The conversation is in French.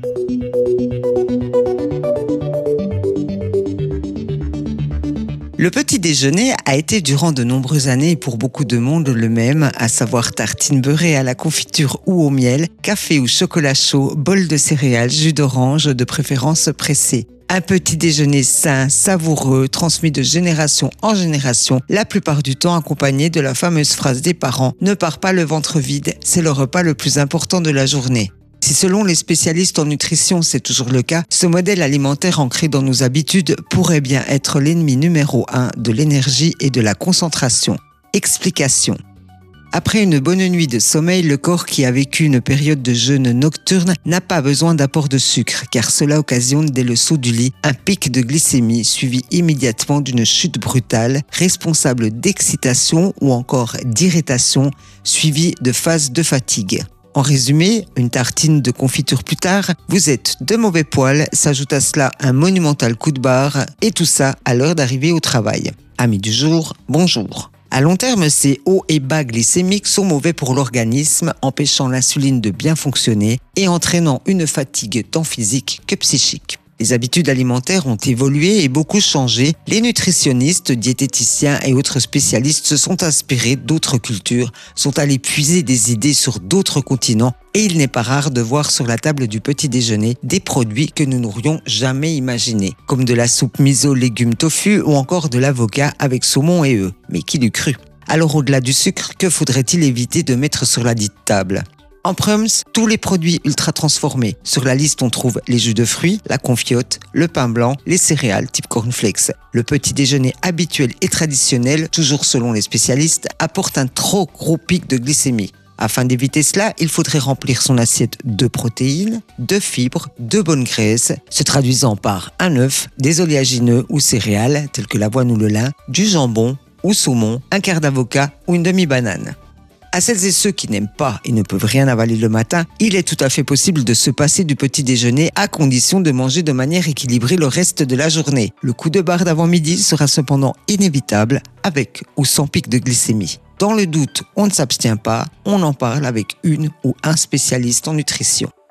Le petit déjeuner a été durant de nombreuses années et pour beaucoup de monde le même, à savoir tartines beurrées à la confiture ou au miel, café ou chocolat chaud, bol de céréales, jus d'orange, de préférence pressé. Un petit déjeuner sain, savoureux, transmis de génération en génération, la plupart du temps accompagné de la fameuse phrase des parents « Ne pars pas le ventre vide, c'est le repas le plus important de la journée ». Si selon les spécialistes en nutrition c'est toujours le cas, ce modèle alimentaire ancré dans nos habitudes pourrait bien être l'ennemi numéro 1 de l'énergie et de la concentration. Explication. Après une bonne nuit de sommeil, le corps qui a vécu une période de jeûne nocturne n'a pas besoin d'apport de sucre car cela occasionne dès le saut du lit un pic de glycémie suivi immédiatement d'une chute brutale responsable d'excitation ou encore d'irritation suivie de phases de fatigue. En résumé, une tartine de confiture plus tard, vous êtes de mauvais poil, s'ajoute à cela un monumental coup de barre et tout ça à l'heure d'arriver au travail. Amis du jour, bonjour. À long terme, ces hauts et bas glycémiques sont mauvais pour l'organisme, empêchant l'insuline de bien fonctionner et entraînant une fatigue tant physique que psychique. Les habitudes alimentaires ont évolué et beaucoup changé. Les nutritionnistes, diététiciens et autres spécialistes se sont inspirés d'autres cultures, sont allés puiser des idées sur d'autres continents et il n'est pas rare de voir sur la table du petit déjeuner des produits que nous n'aurions jamais imaginés, comme de la soupe miso légumes tofu ou encore de l'avocat avec saumon et œufs. Mais qui l'eût cru? Alors au-delà du sucre, que faudrait-il éviter de mettre sur la dite table? En prums, tous les produits ultra transformés. Sur la liste, on trouve les jus de fruits, la confiote, le pain blanc, les céréales type cornflakes. Le petit déjeuner habituel et traditionnel, toujours selon les spécialistes, apporte un trop gros pic de glycémie. Afin d'éviter cela, il faudrait remplir son assiette de protéines, de fibres, de bonnes graisses, se traduisant par un œuf, des oléagineux ou céréales, tels que l'avoine ou le lin, du jambon ou saumon, un quart d'avocat ou une demi-banane. À celles et ceux qui n'aiment pas et ne peuvent rien avaler le matin, il est tout à fait possible de se passer du petit déjeuner à condition de manger de manière équilibrée le reste de la journée. Le coup de barre d'avant-midi sera cependant inévitable, avec ou sans pic de glycémie. Dans le doute, on ne s'abstient pas, on en parle avec une ou un spécialiste en nutrition.